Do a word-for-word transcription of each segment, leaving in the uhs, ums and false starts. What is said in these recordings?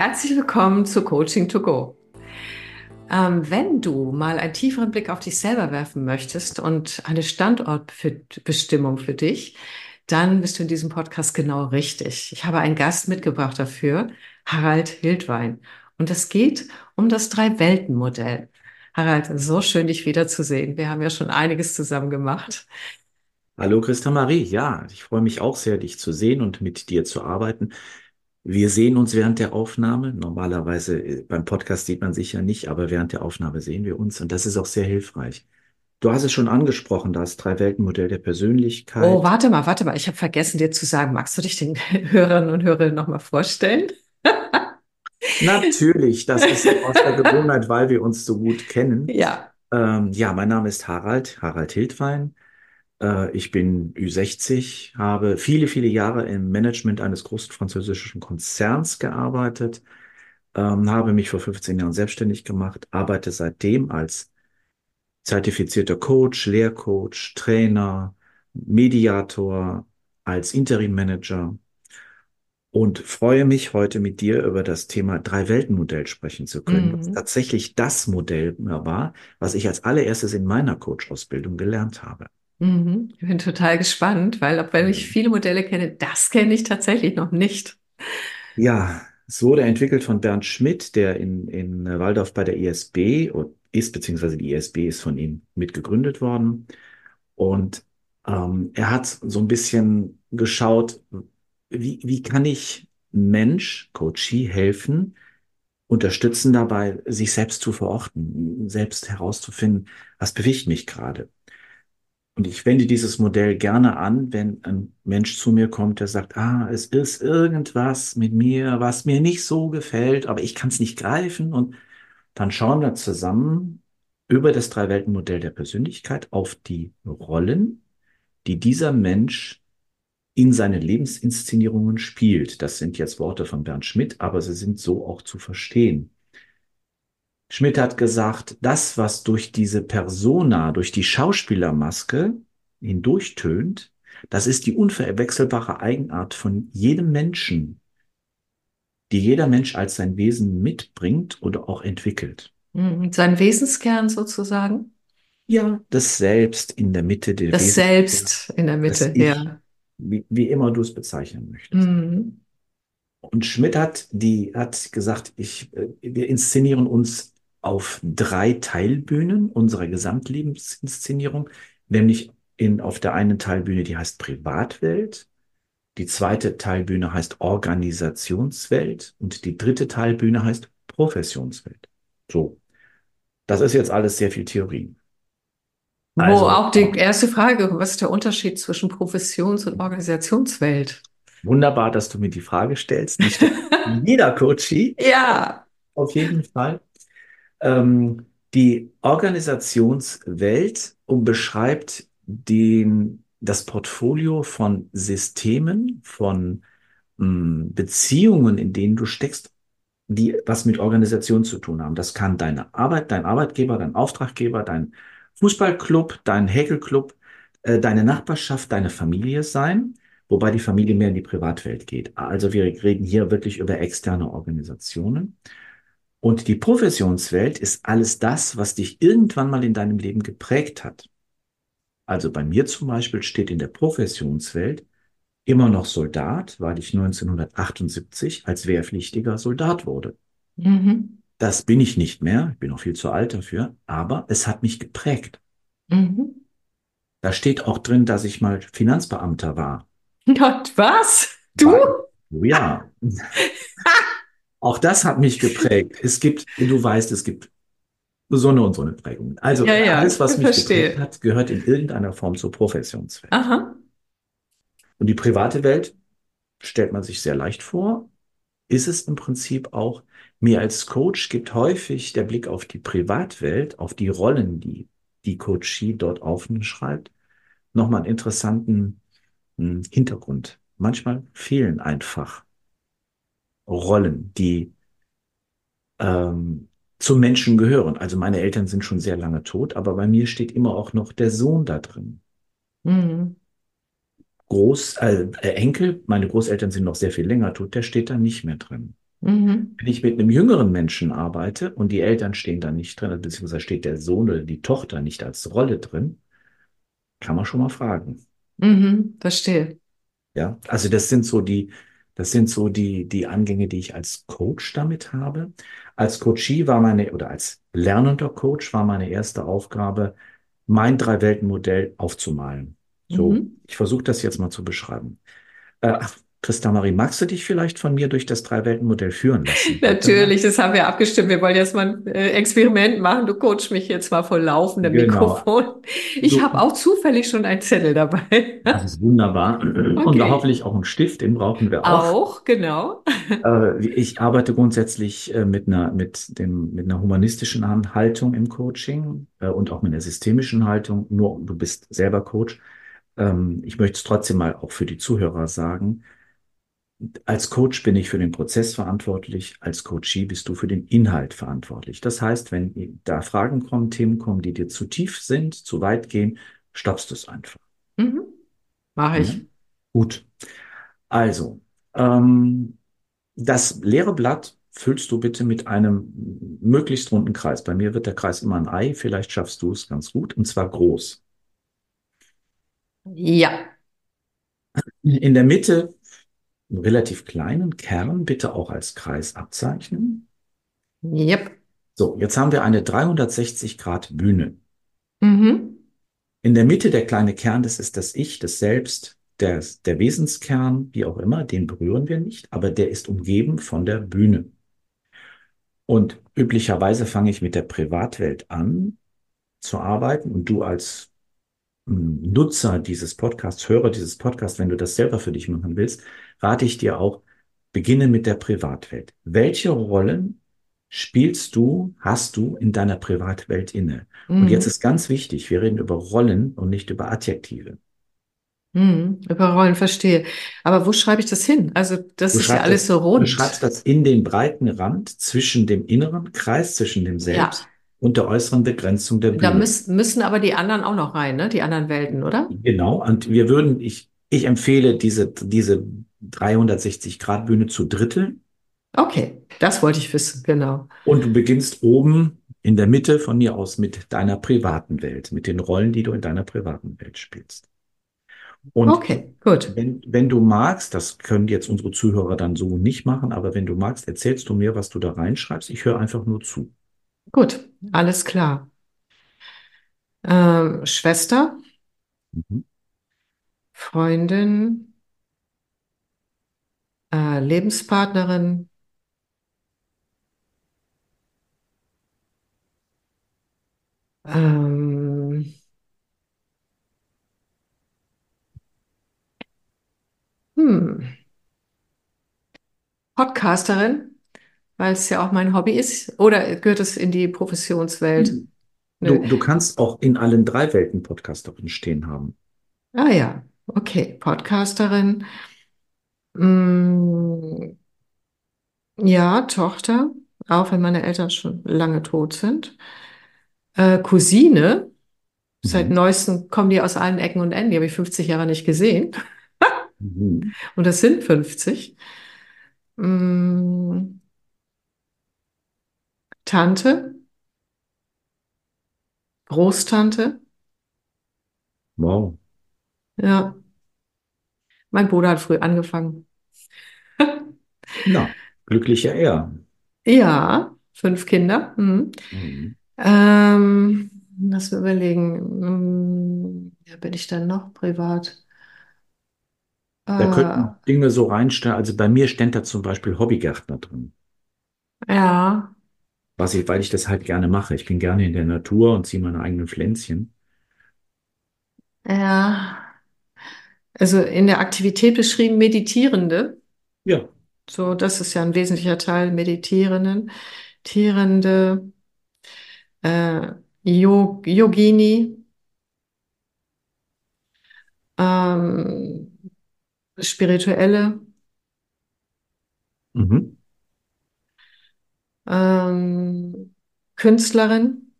Herzlich willkommen zu Coaching to Go. Ähm, wenn du mal einen tieferen Blick auf dich selber werfen möchtest und eine Standortbestimmung für dich, dann bist du in diesem Podcast genau richtig. Ich habe einen Gast mitgebracht dafür, Harald Hildwein. Und es geht um das Drei-Welten-Modell. Harald, so schön, dich wiederzusehen. Wir haben ja schon einiges zusammen gemacht. Hallo Christa Marie, ja, ich freue mich auch sehr, dich zu sehen und mit dir zu arbeiten. Wir sehen uns während der Aufnahme. Normalerweise äh, beim Podcast sieht man sich ja nicht, aber während der Aufnahme sehen wir uns und das ist auch sehr hilfreich. Du hast es schon angesprochen, das Drei-Welten-Modell der Oh, Persönlichkeit. warte mal, warte mal. Ich habe vergessen, dir zu sagen, magst du dich den Hörerinnen und Hörern nochmal vorstellen? Natürlich, das ist so aus der Gewohnheit, weil wir uns so gut kennen. Ja. Ähm, ja, mein Name ist Harald, Harald Hildwein. Äh, ich bin Ü sechzig, habe viele, viele Jahre im Management eines großen französischen Konzerns gearbeitet. Ähm, habe mich vor fünfzehn Jahren selbstständig gemacht, arbeite seitdem als zertifizierter Coach, Lehrcoach, Trainer, Mediator, als Interim-Manager und freue mich heute mit dir über das Thema Drei-Welten-Modell sprechen zu können, was Mhm. tatsächlich das Modell war, was ich als allererstes in meiner Coach-Ausbildung gelernt habe. Mhm. Ich bin total gespannt, weil auch wenn ich viele Modelle kenne, das kenne ich tatsächlich noch nicht. Ja, es wurde entwickelt von Bernd Schmidt, der in, in Waldorf bei der I S B und ist, beziehungsweise die I S B ist von ihm mitgegründet worden. Und ähm, er hat so ein bisschen geschaut, wie, wie kann ich Mensch, Coachee helfen, unterstützen dabei, sich selbst zu verorten, selbst herauszufinden, was bewegt mich gerade. Und ich wende dieses Modell gerne an, wenn ein Mensch zu mir kommt, der sagt, ah, es ist irgendwas mit mir, was mir nicht so gefällt, aber ich kann es nicht greifen. Und dann schauen wir zusammen über das Drei-Welten-Modell der Persönlichkeit auf die Rollen, die dieser Mensch in seinen Lebensinszenierungen spielt. Das sind jetzt Worte von Bernd Schmidt, aber sie sind so auch zu verstehen. Schmidt hat gesagt, das, was durch diese Persona, durch die Schauspielermaske hindurchtönt, das ist die unverwechselbare Eigenart von jedem Menschen, die jeder Mensch als sein Wesen mitbringt oder auch entwickelt. Mhm. Sein Wesenskern sozusagen. Ja, das Selbst in der Mitte, der Das Wesenskern, Selbst in der das Mitte, Ich, ja. wie, wie immer du es bezeichnen möchtest. Mhm. Und Schmidt hat die, hat gesagt, ich, äh, wir inszenieren uns auf drei Teilbühnen unserer Gesamtlebensinszenierung, nämlich in, auf der einen Teilbühne, die heißt Privatwelt, die zweite Teilbühne heißt Organisationswelt und die dritte Teilbühne heißt Professionswelt. So, das ist jetzt alles sehr viel Theorie. Wo Also, auch die erste Frage, was ist der Unterschied zwischen Professions- und Organisationswelt? wunderbar, dass du mir die Frage stellst. Die stellt jeder Coachie, Ja. auf jeden Fall. Ähm, die Organisationswelt um, beschreibt den, das Portfolio von Systemen, von mh, Beziehungen, in denen du steckst, die was mit Organisation zu tun haben. Das kann deine Arbeit, dein Arbeitgeber, dein Auftraggeber, dein Fußballclub, dein Häkelclub, äh, deine Nachbarschaft, deine Familie sein, wobei die Familie mehr in die Privatwelt geht. Also wir reden hier wirklich über externe Organisationen. Und die Professionswelt ist alles das, was dich irgendwann mal in deinem Leben geprägt hat. Also bei mir zum Beispiel steht in der Professionswelt immer noch Soldat, weil ich neunzehnhundertachtundsiebzig als wehrpflichtiger Soldat wurde. Mhm. Das bin ich nicht mehr, ich bin noch viel zu alt dafür, aber es hat mich geprägt. Mhm. Da steht auch drin, dass ich mal Finanzbeamter war. Gott, was? Du? War ich? Oh ja, auch das hat mich geprägt. Es gibt, du weißt, es gibt so eine und so eine Prägung. Also Ja, alles, ja, was ich mich geprägt verstehe. hat, gehört in irgendeiner Form zur Professionswelt. Aha. Und die private Welt stellt man sich sehr leicht vor, ist es im Prinzip auch. Mir als Coach gibt häufig der Blick auf die Privatwelt, auf die Rollen, die die Coachie dort aufschreibt, nochmal einen interessanten hm, Hintergrund. Manchmal fehlen einfach Rollen, die ähm, zum Menschen gehören. Also meine Eltern sind schon sehr lange tot, aber bei mir steht immer auch noch der Sohn da drin. Mhm. Groß, äh, äh, Enkel, meine Großeltern sind noch sehr viel länger tot, der steht da nicht mehr drin. Mhm. Wenn ich mit einem jüngeren Menschen arbeite und die Eltern stehen da nicht drin, beziehungsweise steht der Sohn oder die Tochter nicht als Rolle drin, kann man schon mal fragen. Mhm. Verstehe. Ja, also das sind so die, das sind so die, die Angänge, die ich als Coach damit habe. Als Coachie war meine, oder als lernender Coach war meine erste Aufgabe, mein Drei-Welten-Modell aufzumalen. So, Mhm. ich versuche das jetzt mal zu beschreiben. Äh, ach, Christa Marie, magst du dich vielleicht von mir durch das Drei-Welten-Modell führen lassen? Heute mal? Natürlich, das haben wir abgestimmt. Wir wollen jetzt mal ein äh, Experiment machen. Du coachst mich jetzt mal vor laufendem Genau. Mikrofon. Ich Du, habe auch zufällig schon einen Zettel dabei. das ist wunderbar. Und Okay. hoffentlich auch einen Stift, den brauchen wir auch. Auch, genau. Äh, Ich arbeite grundsätzlich äh, mit einer, mit dem, mit einer humanistischen Han- Haltung im Coaching äh, und auch mit einer systemischen Haltung. Nur du bist selber Coach. Ähm, Ich möchte es trotzdem mal auch für die Zuhörer sagen. Als Coach bin ich für den Prozess verantwortlich. Als Coachee bist du für den Inhalt verantwortlich. Das heißt, wenn da Fragen kommen, Themen kommen, die dir zu tief sind, zu weit gehen, stoppst du es einfach. Mhm. Mache Ja? ich. Gut. Also, ähm, das leere Blatt füllst du bitte mit einem möglichst runden Kreis. Bei mir wird der Kreis immer ein Ei. Vielleicht schaffst du es ganz gut, und zwar groß. Ja. In der Mitte einen relativ kleinen Kern, bitte auch als Kreis abzeichnen. Yep. So, jetzt haben wir eine dreihundertsechzig Grad Bühne. Mhm. In der Mitte der kleine Kern, das ist das Ich, das Selbst, der, der Wesenskern, wie auch immer, den berühren wir nicht, aber der ist umgeben von der Bühne. Und üblicherweise fange ich mit der Privatwelt an zu arbeiten und du als mm, Nutzer dieses Podcasts, Hörer dieses Podcasts, wenn du das selber für dich machen willst, rate ich dir auch, beginne mit der Privatwelt. Welche Rollen spielst du, hast du in deiner Privatwelt inne? Und jetzt Mhm. ist ganz wichtig, wir reden über Rollen und nicht über Adjektive. Mhm. Über Rollen verstehe. Aber wo schreibe ich das hin? Also, das Du ist ja schreibst alles das, so du schreibst rund. das in den breiten Rand zwischen dem inneren Kreis, zwischen dem Ja. Selbst und der äußeren Begrenzung der Da Bühne. müssen, müssen aber die anderen auch noch rein, ne? Die anderen Welten, oder? Genau, und wir würden, ich, ich empfehle diese, diese dreihundertsechzig Grad Bühne zu dritteln Okay, das wollte ich wissen, genau. und du beginnst oben in der Mitte von mir aus mit deiner privaten Welt, mit den Rollen, die du in deiner privaten Welt spielst. Und Okay, gut. wenn, wenn du magst, das können jetzt unsere Zuhörer dann so nicht machen, aber wenn du magst, erzählst du mir, was du da reinschreibst. Ich höre einfach nur zu. Gut, alles klar. Ähm, Schwester, Mhm. Freundin, äh, Lebenspartnerin, ähm, hm, Podcasterin, weil es ja auch mein Hobby ist. Oder gehört es in die Professionswelt? Nö. Du, du kannst auch in allen drei Welten Podcasterin stehen haben. Ah ja, okay, Podcasterin. Mm, ja, Tochter, auch wenn meine Eltern schon lange tot sind. Äh, Cousine, seit Mhm. neuestem kommen die aus allen Ecken und Enden. Die habe ich fünfzig Jahre nicht gesehen. Mhm. Und das sind fünfzig. Mm, Tante, Großtante. Wow. Ja, mein Bruder hat früh angefangen. Na, glücklicher er. Ja, fünf Kinder. Mhm. Mhm. Ähm, lass mir überlegen. Mm, ja, bin ich dann noch privat? Da Äh, könnten Dinge so reinstellen. Also bei mir stand da zum Beispiel Hobbygärtner drin. ja, Was ich, weil ich das halt gerne mache. Ich bin gerne in der Natur und ziehe meine eigenen Pflänzchen. ja. Also in der Aktivität beschrieben Meditierende. Ja. So, das ist ja ein wesentlicher Teil, Meditierenden, Tierende, äh, Yo- Yogini, ähm, Spirituelle, Mhm. ähm, Künstlerin,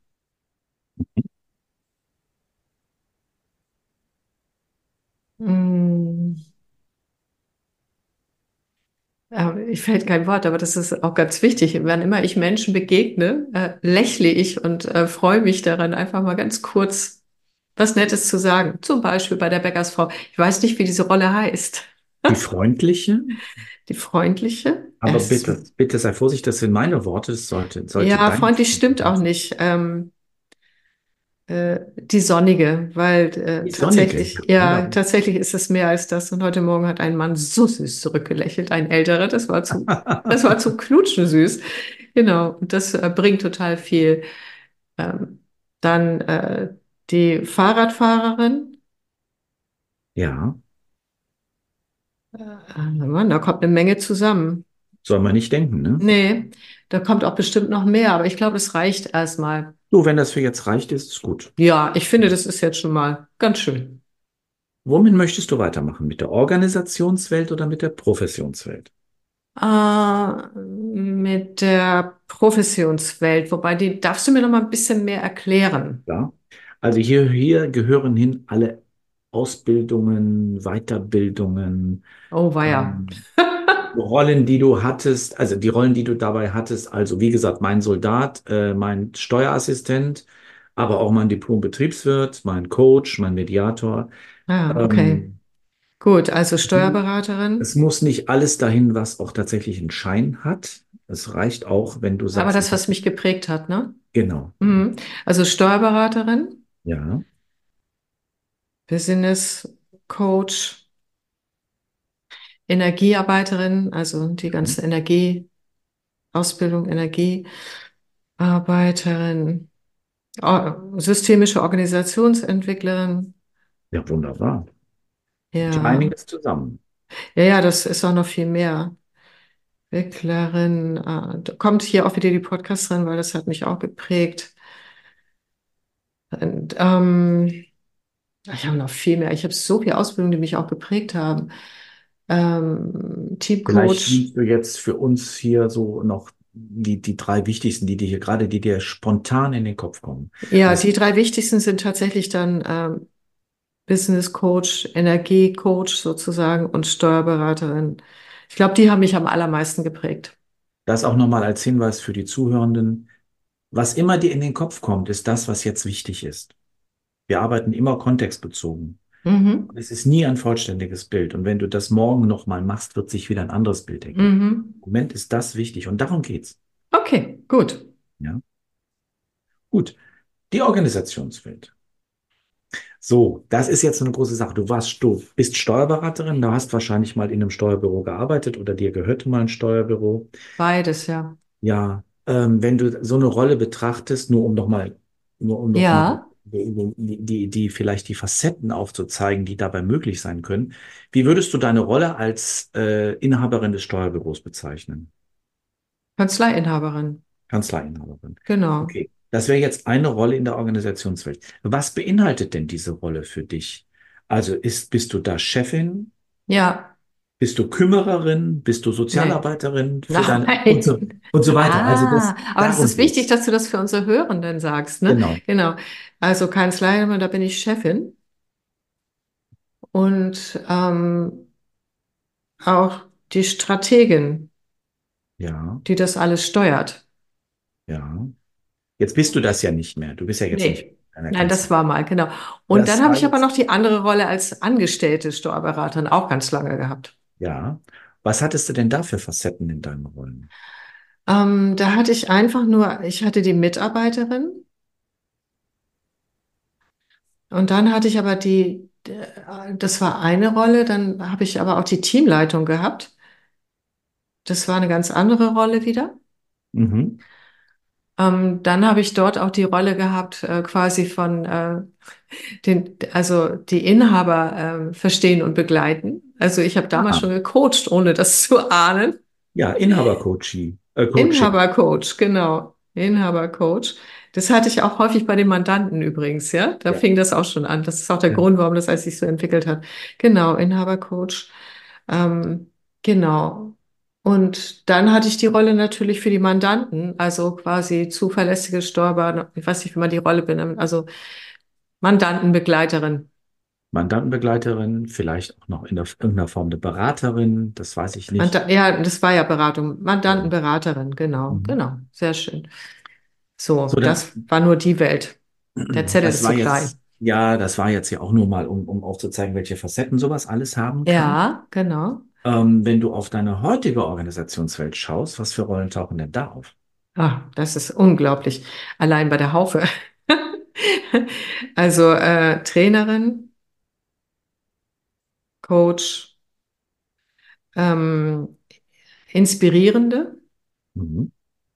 mm, äh, ich fällt kein Wort, aber das ist auch ganz wichtig. Wann immer ich Menschen begegne, äh, lächle ich und äh, freue mich daran, einfach mal ganz kurz was Nettes zu sagen. Zum Beispiel bei der Bäckersfrau. Ich weiß nicht, wie diese Rolle heißt. Die freundliche, Die freundliche. aber Es bitte, bitte sei vorsichtig, das sind meine Worte, es sollte, sollte Ja, deine freundlich Freundlichkeit stimmt auch sein. nicht. Ähm, äh, die Sonnige, weil äh, Die Sonnige, tatsächlich, ja, ja, wunderbar. tatsächlich ist es mehr als das. Und heute Morgen hat ein Mann so süß zurückgelächelt, ein älterer. Das war zum, das war zum Knutschen süß. Genau. Und das äh, bringt total viel. Ähm, dann äh, die Fahrradfahrerin. Ja, Äh, Mann, da kommt eine Menge zusammen. soll man nicht denken, ne? Nee, da kommt auch bestimmt noch mehr, aber ich glaube, es reicht erstmal. Du, wenn das für jetzt reicht, ist es gut. Ja, ich finde, das ist jetzt schon mal ganz schön. Womit möchtest du weitermachen? Mit der Organisationswelt oder mit der Professionswelt? Äh, mit der Professionswelt, wobei die darfst du mir noch mal ein bisschen mehr erklären. Ja. Also hier, hier gehören hin alle Ausbildungen, Weiterbildungen, Oh, weia. ähm, Rollen, die du hattest, also die Rollen, die du dabei hattest. Also wie gesagt, mein Soldat, äh, mein Steuerassistent, aber auch mein Diplom-Betriebswirt, mein Coach, mein Mediator. Ah, okay. Ähm, Gut, also Steuerberaterin. Es muss nicht alles dahin, was auch tatsächlich einen Schein hat. Es reicht auch, wenn du Aber sagst, das, ich habe was mich geprägt hat, ne? genau. Mhm. Also Steuerberaterin, Ja. Business Coach, Energiearbeiterin, also die ganze Energie, Ausbildung, Energiearbeiterin, Or- systemische Organisationsentwicklerin. Ja, wunderbar. Kommt ja Ja, einiges zusammen. ja, ja, das ist auch noch viel mehr. Wicklerin, äh, da kommt hier auch wieder die Podcast drin, weil das hat mich auch geprägt. Und, ähm, ich habe noch viel mehr. Ich habe so viele Ausbildungen, die mich auch geprägt haben. Ähm, Vielleicht Teamcoach. nimmst du jetzt für uns hier so noch die, die drei wichtigsten, die dir hier gerade, die dir spontan in den Kopf kommen. Ja, Also die drei wichtigsten sind tatsächlich dann ähm, Business Coach, Energiecoach sozusagen und Steuerberaterin. Ich glaube, die haben mich am allermeisten geprägt. das auch nochmal als Hinweis für die Zuhörenden. Was immer dir in den Kopf kommt, ist das, was jetzt wichtig ist. Wir arbeiten immer kontextbezogen. Mhm. Es ist nie ein vollständiges Bild. Und wenn du das morgen nochmal machst, wird sich wieder ein anderes Bild ergeben. Mhm. Im Moment ist das wichtig und darum geht's. Okay, gut. Ja, gut. Die Organisationswelt. So, das ist jetzt so eine große Sache. Du warst, du bist Steuerberaterin, du hast wahrscheinlich mal in einem Steuerbüro gearbeitet oder dir gehörte mal ein Steuerbüro. Beides, ja. Ja, ähm, wenn du so eine Rolle betrachtest, nur um noch mal, nur um noch mal Ja. die, die, die, vielleicht die Facetten aufzuzeigen, die dabei möglich sein können. Wie würdest du deine Rolle als äh, Inhaberin des Steuerbüros bezeichnen? Kanzleiinhaberin. Kanzleiinhaberin. Genau. Okay, das wäre jetzt eine Rolle in der Organisationswelt. Was beinhaltet denn diese Rolle für dich? Also ist, bist du da Chefin? Ja. Bist du Kümmererin? Bist du Nee. Sozialarbeiterin für dein und so, Nein. und so weiter? Also Ah, das, aber das darum ist wichtig, geht's. dass du das für unsere Hörenden sagst, ne? Genau. Genau. Also Kanzlei, da bin ich Chefin und ähm, auch die Strategin, Ja, die das alles steuert. ja. Jetzt bist du das ja nicht mehr. Du bist ja jetzt nicht Nee. in einer Nein, das Kanzlei. war mal, genau. Und dann Das habe war ich aber noch jetzt, die andere Rolle als angestellte Steuerberaterin auch ganz lange gehabt. ja. Was hattest du denn da für Facetten in deinen Rollen? Ähm, da hatte ich einfach nur, ich hatte die Mitarbeiterin und dann hatte ich aber die, äh, das war eine Rolle, dann habe ich aber auch die Teamleitung gehabt. Das war eine ganz andere Rolle wieder. Mhm. Ähm, dann habe ich dort auch die Rolle gehabt, äh, quasi von äh, den, also die Inhaber äh, verstehen und begleiten. Also ich habe damals Ah, schon gecoacht, ohne das zu ahnen. ja, Inhaber-Coaching, äh, Coaching. Inhabercoach, genau. Inhabercoach. Das hatte ich auch häufig bei den Mandanten übrigens, ja. Da Ja, fing das auch schon an. Das ist auch der ja. Grund, warum das alles sich so entwickelt hat. Genau, Inhabercoach. Ähm, genau. Und dann hatte ich die Rolle natürlich für die Mandanten, also quasi zuverlässige Steuerberater, ich weiß nicht, wie man die Rolle benennt, also Mandantenbegleiterin. Mandantenbegleiterin, vielleicht auch noch in der, irgendeiner Form eine Beraterin, das weiß ich nicht. Manda ja, das war ja Beratung. Ja. Mandantenberaterin, genau, Mhm. genau. Sehr schön. So, So, dann, das war nur die Welt. Der Zettel das ist war zu klein. jetzt, ja, das war jetzt ja auch nur mal, um, um aufzuzeigen, welche Facetten sowas alles haben kann. Ja, genau. Ähm, wenn du auf deine heutige Organisationswelt schaust, was für Rollen tauchen denn da auf? Ah, das ist unglaublich. Allein bei der Haufe. Also äh, Trainerin, Coach, ähm, Inspirierende. Mhm.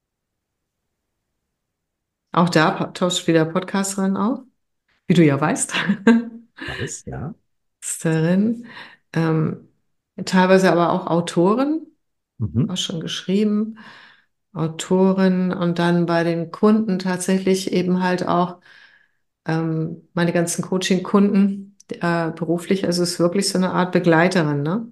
Auch da pa- tauscht wieder Podcasterin auf, wie du ja weißt. Weiß, ja. Podcasterin. Ähm, teilweise aber auch Autorin, Mhm. auch schon geschrieben. Autorin und dann bei den Kunden tatsächlich eben halt auch ähm, meine ganzen Coaching-Kunden äh, beruflich. Also es ist wirklich so eine Art Begleiterin, ne?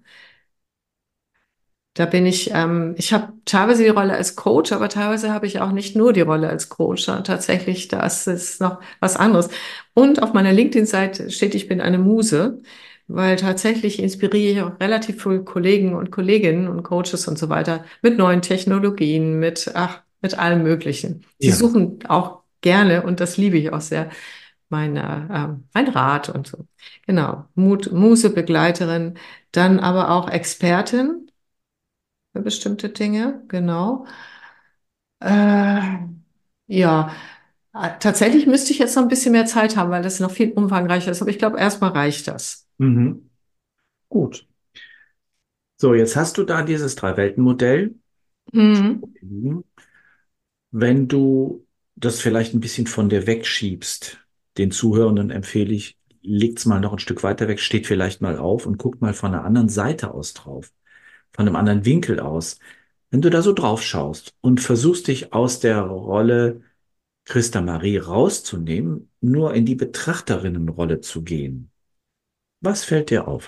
Da bin ich, ähm, ich habe teilweise die Rolle als Coach, aber teilweise habe ich auch nicht nur die Rolle als Coach, sondern tatsächlich, das ist noch was anderes. Und auf meiner LinkedIn-Seite steht, ich bin eine Muse, weil tatsächlich inspiriere ich auch relativ viele Kollegen und Kolleginnen und Coaches und so weiter mit neuen Technologien, mit, ach, mit allem Möglichen. Sie Ja. suchen auch gerne, und das liebe ich auch sehr, meine, ähm, mein Rat und so. Genau, Mut, Muse, Begleiterin, dann aber auch Expertin für bestimmte Dinge, genau. Äh, ja, äh, tatsächlich müsste ich jetzt noch ein bisschen mehr Zeit haben, weil das noch viel umfangreicher ist. Aber ich glaube, erstmal reicht das. Mhm. Gut. So, jetzt hast du da dieses Drei-Welten-Modell. Mhm. Mhm. Wenn du das vielleicht ein bisschen von dir wegschiebst, den Zuhörenden empfehle ich, legt's mal noch ein Stück weiter weg, steht vielleicht mal auf und guckt mal von einer anderen Seite aus drauf, von einem anderen Winkel aus. Wenn du da so drauf schaust und versuchst dich aus der Rolle Christa Marie rauszunehmen, nur in die Betrachterinnenrolle zu gehen, was fällt dir auf?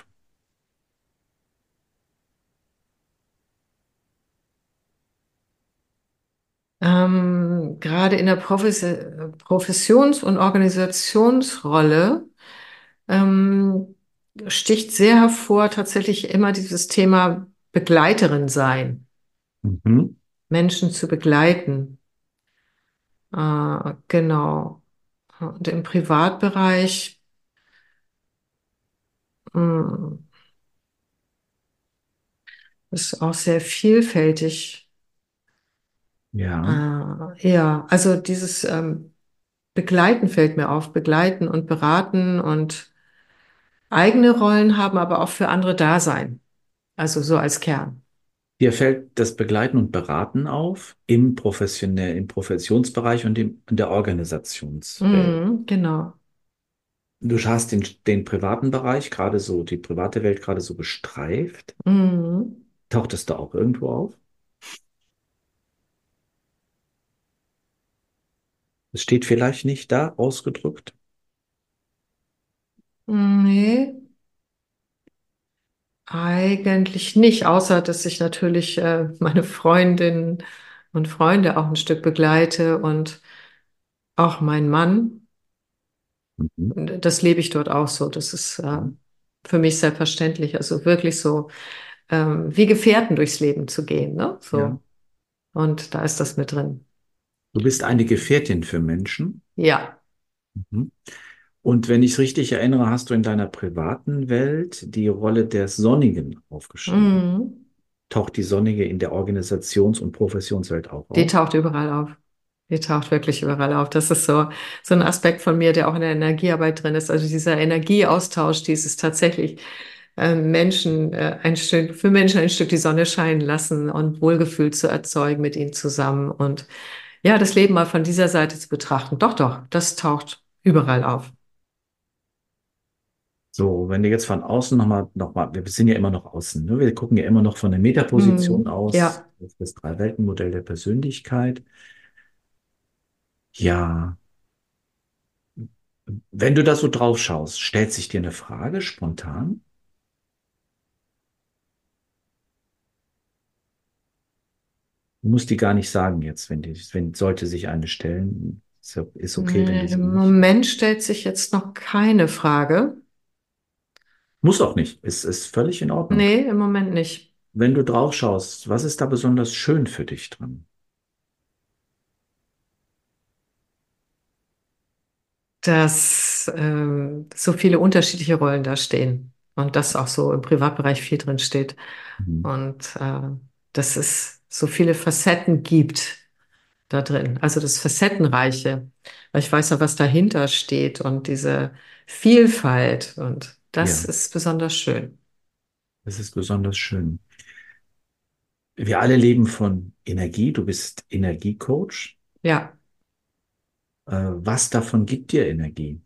Ähm, gerade in der Profes Professions- und Organisationsrolle ähm, sticht sehr hervor tatsächlich immer dieses Thema Begleiterin sein, Mhm. Menschen zu begleiten. Äh, genau. Und im Privatbereich mh, ist auch sehr vielfältig. Ja. Äh, ja, also dieses ähm, Begleiten fällt mir auf, begleiten und beraten und eigene Rollen haben, aber auch für andere da sein. Also so als Kern. Dir fällt das Begleiten und Beraten auf im professionell, im Professionsbereich und im, in der Organisationswelt. Mhm, genau. Du hast den, den privaten Bereich, gerade so, die private Welt gerade so gestreift. Mhm. Taucht es da auch irgendwo auf? Es steht vielleicht nicht da ausgedrückt. Nee, eigentlich nicht, außer dass ich natürlich äh, meine Freundinnen und Freunde auch ein Stück begleite und auch meinen Mann. Mhm. Und das lebe ich dort auch so. Das ist äh, Mhm. für mich selbstverständlich. Also wirklich so ähm, wie Gefährten durchs Leben zu gehen, ne? Ja. So. Und da ist das mit drin. Du bist eine Gefährtin für Menschen. Ja. Mhm. Und wenn ich es richtig erinnere, hast du in deiner privaten Welt die Rolle der Sonnigen aufgeschrieben. Mhm. Taucht die Sonnige in der Organisations- und Professionswelt auch Die auf? taucht überall auf. Die taucht wirklich überall auf. Das ist so, so ein Aspekt von mir, der auch in der Energiearbeit drin ist. Also dieser Energieaustausch, dieses tatsächlich äh, Menschen äh, ein Stück, für Menschen ein Stück die Sonne scheinen lassen und Wohlgefühl zu erzeugen mit ihnen zusammen und ja, das Leben mal von dieser Seite zu betrachten. Doch, doch, das taucht überall auf. So, wenn du jetzt von außen nochmal, noch mal, wir sind ja immer noch außen, ne? Wir gucken ja immer noch von der Metaposition Mhm. aus, Ja. das ist das Drei-Welten-Modell der Persönlichkeit. Ja, wenn du da so drauf schaust, stellt sich dir eine Frage spontan? Du musst die gar nicht sagen jetzt, wenn die, wenn sollte sich eine stellen. Ist ja- ist okay, wenn Nee, du sie im nicht. Moment stellt sich jetzt noch keine Frage. Muss auch nicht. Es ist völlig in Ordnung. Nee, im Moment nicht. Wenn du drauf schaust, was ist da besonders schön für dich dran? Dass ähm, so viele unterschiedliche Rollen da stehen und dass auch so im Privatbereich viel drin steht Mhm. und äh, dass es so viele Facetten gibt da drin. Also das Facettenreiche, weil ich weiß ja, was dahinter steht und diese Vielfalt und das Ja, ist besonders schön. das ist besonders schön. Wir alle leben von Energie. Du bist Energiecoach. Ja, Äh, was davon gibt dir Energie?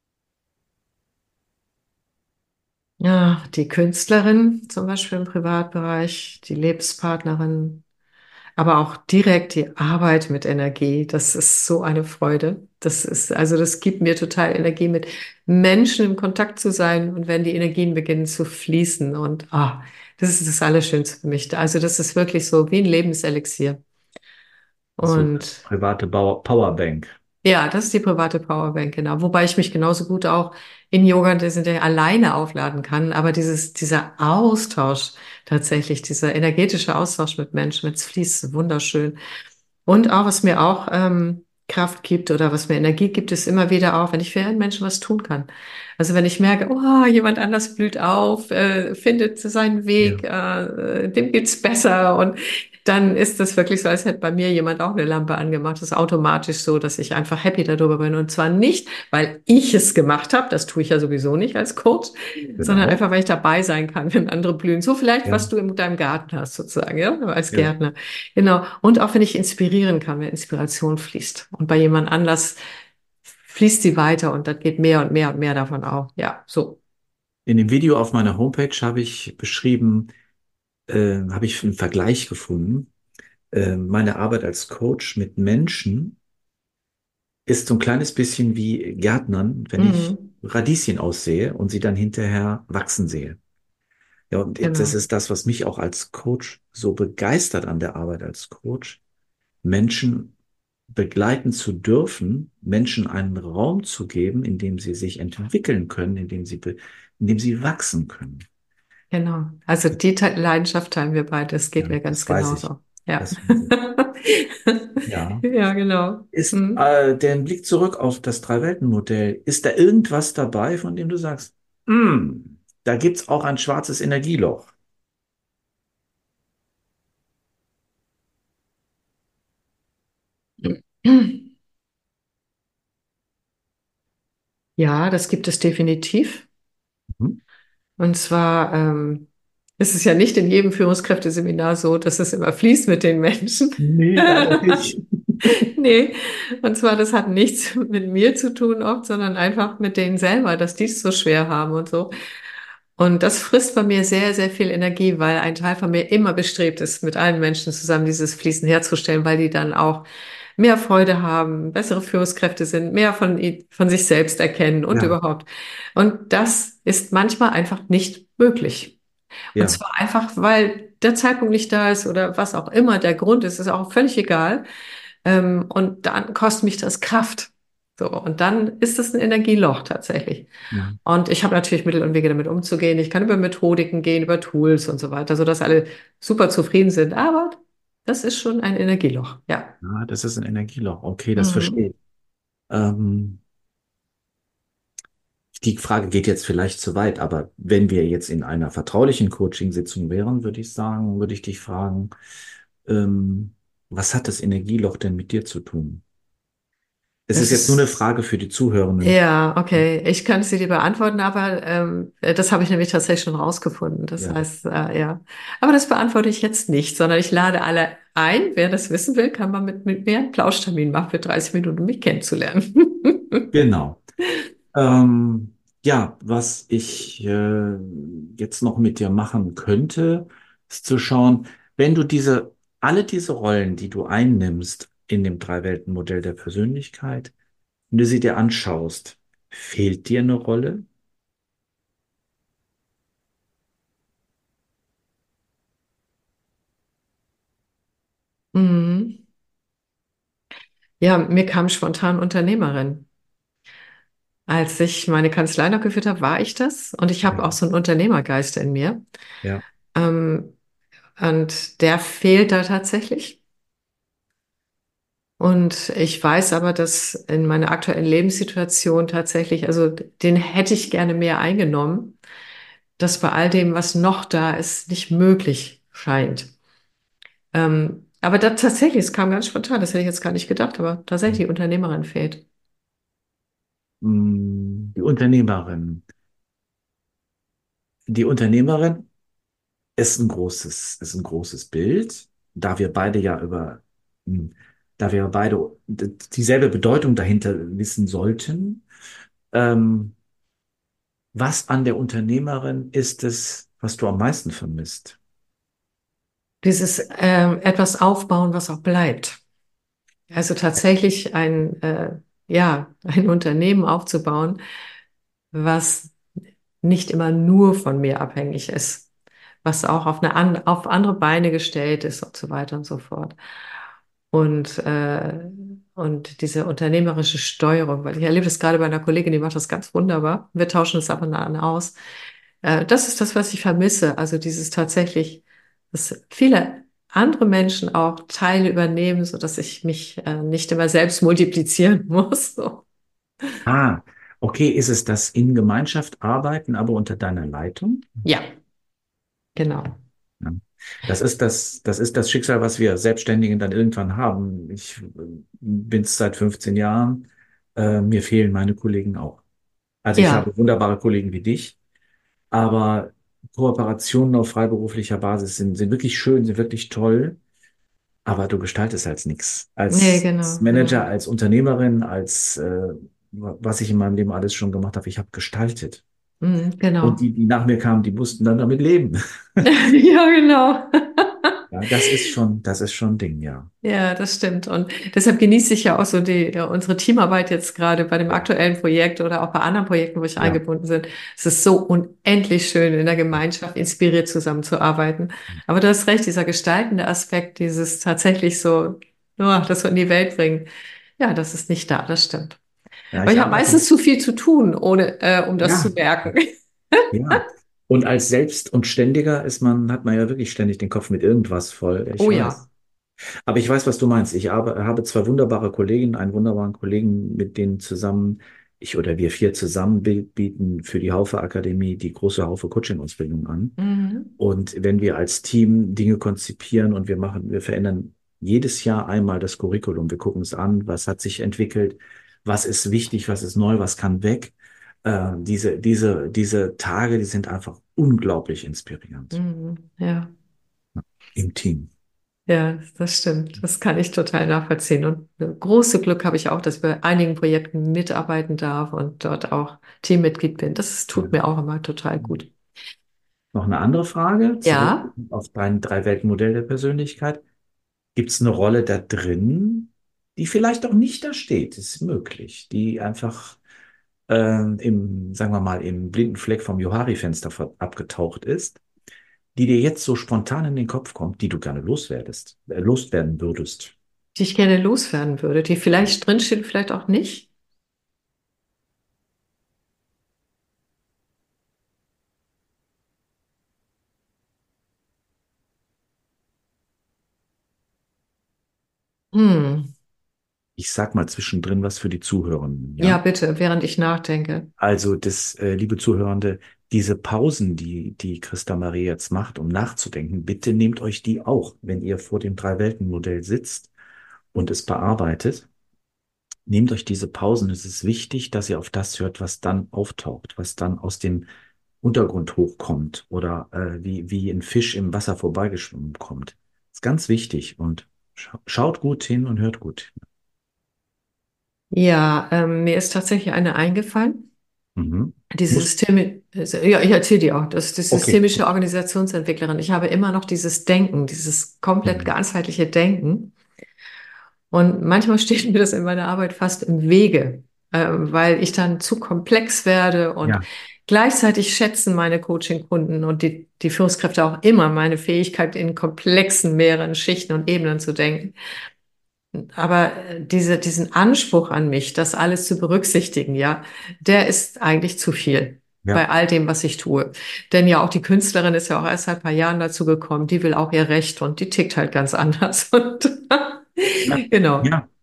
ja, die Künstlerin zum Beispiel im Privatbereich, die Lebenspartnerin, aber auch direkt die Arbeit mit Energie, das ist so eine Freude. Das ist, also das gibt mir total Energie, mit Menschen im Kontakt zu sein und wenn die Energien beginnen zu fließen und ah, das ist das Allerschönste für mich. Also das ist wirklich so wie ein Lebenselixier. So eine Und private Bau- Powerbank. ja, das ist die private Powerbank, genau. Wobei ich mich genauso gut auch in Yoga das sind ja alleine aufladen kann. Aber dieses, dieser Austausch tatsächlich, dieser energetische Austausch mit Menschen, mit fließt, wunderschön. Und auch, was mir auch ähm, Kraft gibt oder was mir Energie gibt, ist immer wieder auch, wenn ich für einen Menschen was tun kann. Also wenn ich merke, oh, jemand anders blüht auf, äh, findet seinen Weg, Ja, äh, dem geht's besser und dann ist das wirklich so, als hätte bei mir jemand auch eine Lampe angemacht. Das ist automatisch so, dass ich einfach happy darüber bin. Und zwar nicht, weil ich es gemacht habe, das tue ich ja sowieso nicht als Coach, sondern genau. einfach, weil ich dabei sein kann, wenn andere blühen. So vielleicht, Ja, was du in deinem Garten hast, sozusagen, ja, als ja. Gärtner. Genau. Und auch wenn ich inspirieren kann, wenn Inspiration fließt. Und bei jemand anders fließt sie weiter und dann geht mehr und mehr und mehr davon auf. Ja, so. In dem Video auf meiner Homepage habe ich beschrieben, äh, habe ich einen Vergleich gefunden. Äh, meine Arbeit als Coach mit Menschen ist so ein kleines bisschen wie Gärtnern, wenn ich Mhm. Radieschen aussehe und sie dann hinterher wachsen sehe. Ja, und das Genau. ist das, was mich auch als Coach so begeistert an der Arbeit als Coach, Menschen begleiten zu dürfen, Menschen einen Raum zu geben, in dem sie sich entwickeln können, in dem sie, be- in dem sie wachsen können. Genau. Also die Te- Leidenschaft teilen wir beide. Das geht Ja, mir ganz das weiß ich. genauso. Ja. Das weiß ich. Ja. Ja, genau. Ist Mhm. äh, der Blick zurück auf das Drei-Welten-Modell, ist da irgendwas dabei, von dem du sagst, hm, da gibt's auch ein schwarzes Energieloch? Ja, das gibt es definitiv. Hm? Und zwar ähm, ist es ja nicht in jedem Führungskräfteseminar so, dass es immer fließt mit den Menschen. Nee, leider nicht. Nee, und zwar, das hat nichts mit mir zu tun oft, sondern einfach mit denen selber, dass die es so schwer haben und so. Und das frisst bei mir sehr, sehr viel Energie, weil ein Teil von mir immer bestrebt ist, mit allen Menschen zusammen dieses Fließen herzustellen, weil die dann auch mehr Freude haben, bessere Führungskräfte sind, mehr von, i- von sich selbst erkennen und Ja, überhaupt. Und das ist manchmal einfach nicht möglich. Und ja, zwar einfach, weil der Zeitpunkt nicht da ist oder was auch immer der Grund ist, ist auch völlig egal. Ähm, und dann kostet mich das Kraft. So, und dann ist es ein Energieloch tatsächlich. ja. Und ich habe natürlich Mittel und Wege damit umzugehen. Ich kann über Methodiken gehen, über Tools und so weiter, sodass alle super zufrieden sind. Aber das ist schon ein Energieloch. Ja. Ah, das ist ein Energieloch. Okay, das verstehe Mhm. ich. Ähm, die Frage geht jetzt vielleicht zu weit, aber wenn wir jetzt in einer vertraulichen Coaching-Sitzung wären, würde ich sagen, würde ich dich fragen, ähm, was hat das Energieloch denn mit dir zu tun? Es ist Das jetzt nur eine ist, Frage für die Zuhörenden. ja, okay. Ich kann sie dir beantworten, aber ähm, das habe ich nämlich tatsächlich schon rausgefunden. Das Ja, heißt, äh, ja. Aber das beantworte ich jetzt nicht, sondern ich lade alle ein. Wer das wissen will, kann man mit, mit mir einen Plauschtermin machen für dreißig Minuten, um mich kennenzulernen. genau. Ähm, ja, was ich äh, jetzt noch mit dir machen könnte, ist zu schauen, wenn du diese, alle diese Rollen, die du einnimmst in dem Drei-Welten-Modell der Persönlichkeit, wenn du sie dir anschaust, fehlt dir eine Rolle? Mhm. Ja, mir kam spontan Unternehmerin. Als ich meine Kanzlei noch geführt habe, war ich das. Und ich habe Ja, auch so einen Unternehmergeist in mir. ja. Ähm, und der fehlt da tatsächlich. Und ich weiß aber, dass in meiner aktuellen Lebenssituation tatsächlich, also den hätte ich gerne mehr eingenommen, dass bei all dem, was noch da ist, nicht möglich scheint. Ähm, aber da, tatsächlich, es kam ganz spontan, das hätte ich jetzt gar nicht gedacht, aber tatsächlich die Unternehmerin fehlt. Mm, Die Unternehmerin. Die Unternehmerin ist ein großes, ist ein großes Bild, da wir beide ja über, hm, da wir beide d- dieselbe Bedeutung dahinter wissen sollten. Ähm, Was an der Unternehmerin ist es, was du am meisten vermisst? Dieses ähm, etwas aufbauen, was auch bleibt. Also tatsächlich ein, äh, ja, ein Unternehmen aufzubauen, was nicht immer nur von mir abhängig ist, was auch auf eine an, auf andere Beine gestellt ist und so weiter und so fort. Und, äh, und diese unternehmerische Steuerung, weil ich erlebe das gerade bei einer Kollegin, die macht das ganz wunderbar. Wir tauschen es ab und an aus. Äh, das ist das, was ich vermisse. Also dieses tatsächlich, dass viele andere Menschen auch Teile übernehmen, so dass ich mich äh, nicht immer selbst multiplizieren muss. So. Ah, okay, ist es das in Gemeinschaft arbeiten, aber unter deiner Leitung? Ja, genau. Ja. Das ist das, das ist das Schicksal, was wir Selbstständigen dann irgendwann haben. Ich bin es seit fünfzehn Jahren. Äh, mir fehlen meine Kollegen auch. Also ich Ja, habe wunderbare Kollegen wie dich, aber Kooperationen auf freiberuflicher Basis sind, sind wirklich schön, sind wirklich toll, aber du gestaltest als nichts. nee, Als, als genau, Manager, genau. als Unternehmerin, als äh, was ich in meinem Leben alles schon gemacht habe, ich habe gestaltet. Mhm, Und genau. die, die nach mir kamen, die mussten dann damit leben. Ja, genau. Ja, das ist schon, das ist schon ein Ding, ja. Ja, das stimmt. Und deshalb genieße ich ja auch so die, ja, unsere Teamarbeit jetzt gerade bei dem Ja, aktuellen Projekt oder auch bei anderen Projekten, wo ich ja. eingebunden bin. Es ist so unendlich schön, in der Gemeinschaft inspiriert zusammenzuarbeiten. Aber du hast recht, dieser gestaltende Aspekt, dieses tatsächlich so, oh, das so in die Welt bringen. Ja, das ist nicht da, das stimmt. Ja, Aber ich ich habe arbeite. meistens zu viel zu tun, ohne, äh, um das zu Ja, merken. ja. Und als Selbst- und Ständiger ist man, hat man ja wirklich ständig den Kopf mit irgendwas voll. Ich Oh ja. weiß. Aber ich weiß, was du meinst. Ich habe, habe zwei wunderbare Kollegen, einen wunderbaren Kollegen, mit denen zusammen, ich oder wir vier zusammen bi- bieten für die Haufe Akademie die große Haufe Coaching-Ausbildung an. Mhm. Und wenn wir als Team Dinge konzipieren und wir machen, wir verändern jedes Jahr einmal das Curriculum. Wir gucken es an, was hat sich entwickelt, was ist wichtig, was ist neu, was kann weg. Äh, diese, diese, diese Tage, die sind einfach unglaublich inspirierend Mhm. Ja. im Team. Ja, das stimmt. Das kann ich total nachvollziehen. Und äh, große Glück habe ich auch, dass ich bei einigen Projekten mitarbeiten darf und dort auch Teammitglied bin. Das tut Ja. mir auch immer total gut. Noch eine andere Frage, zurück Ja, auf dein Drei-Welten-Modell der Persönlichkeit. Gibt es eine Rolle da drin, die vielleicht auch nicht da steht? Ist möglich, die einfach ähm, im, sagen wir mal, im blinden Fleck vom Johari-Fenster ver- abgetaucht ist, die dir jetzt so spontan in den Kopf kommt, die du gerne loswerdest, äh, loswerden würdest. die ich gerne loswerden würde, die vielleicht drinsteht, vielleicht auch nicht. Hm. Ich sag mal zwischendrin was für die Zuhörenden, Ja, ja? bitte, während ich nachdenke. Also das, äh, liebe Zuhörende, diese Pausen, die, die Christa Marie jetzt macht, um nachzudenken, bitte nehmt euch die auch, wenn ihr vor dem Drei-Welten-Modell sitzt und es bearbeitet. Nehmt euch diese Pausen. Es ist wichtig, dass ihr auf das hört, was dann auftaucht, was dann aus dem Untergrund hochkommt oder äh, wie, wie ein Fisch im Wasser vorbeigeschwommen kommt. Das ist ganz wichtig und scha schaut gut hin und hört gut Ja, ähm, mir ist tatsächlich eine eingefallen. hin. Mhm. Die Muss, Systeme, also, ja, ich erzähle die auch. Das ist die okay. systemische Organisationsentwicklerin. Ich habe immer noch dieses Denken, dieses komplett Mhm. ganzheitliche Denken. Und manchmal steht mir das in meiner Arbeit fast im Wege, äh, weil ich dann zu komplex werde und Ja, gleichzeitig schätzen meine Coaching-Kunden und die, die Führungskräfte auch immer meine Fähigkeit, in komplexen mehreren Schichten und Ebenen zu denken. Aber äh, diese, diesen Anspruch an mich, das alles zu berücksichtigen, ja, der ist eigentlich zu viel Ja, bei all dem, was ich tue. Denn ja, auch die Künstlerin ist ja auch erst seit ein paar Jahren dazu gekommen, die will auch ihr Recht und die tickt halt ganz anders. Und ja, genau, ja,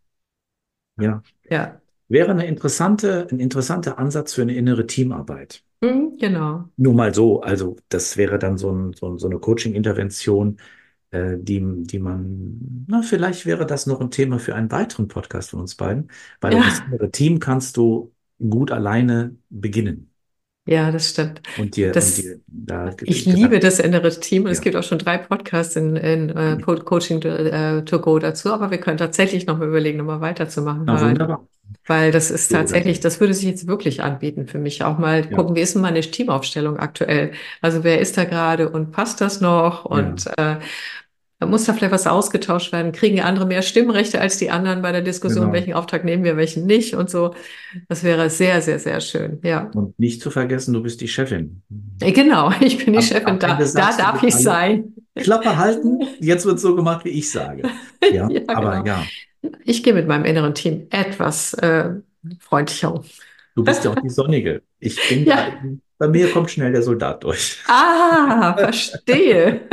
ja. ja, Wäre eine interessante, ein interessanter Ansatz für eine innere Teamarbeit. hm, genau. Nur mal so, also das wäre dann so, ein, so, ein- so eine Coaching-Intervention, äh, die, die man, na, vielleicht wäre das noch ein Thema für einen weiteren Podcast von uns beiden, weil auch das Ja, innere Team kannst du gut alleine beginnen ja, das stimmt. und dir, und Das dir da Ich G- liebe Gedanken. das innere Team und es Ja, gibt auch schon drei Podcasts in, in äh, Co- Coaching äh, to go dazu, aber wir können tatsächlich noch mal überlegen, nochmal weiterzumachen, na Harald. wunderbar. Weil das ist So oder tatsächlich, so. das würde sich jetzt wirklich anbieten für mich. Auch mal Ja, gucken, wie ist denn meine Teamaufstellung aktuell? Also wer ist da gerade und passt das noch? ja, Und äh, muss da vielleicht was ausgetauscht werden? Kriegen die andere mehr Stimmrechte als die anderen bei der Diskussion? genau. Welchen Auftrag nehmen wir, welchen nicht? Und so. Das wäre sehr, sehr, sehr schön. Ja. Und nicht zu vergessen, du bist die Chefin. Äh, Genau, ich bin die Am, Chefin am Ende da. Da sagst du darf mit ich allem, sein. Klappe halten, jetzt wird so gemacht, wie ich sage. Ja, Ja, aber genau. ja, Ich gehe mit meinem inneren Team etwas äh, freundlicher um. du bist ja auch die Sonnige. Ich bin da, Ja, bei mir kommt schnell der Soldat durch. ah, verstehe.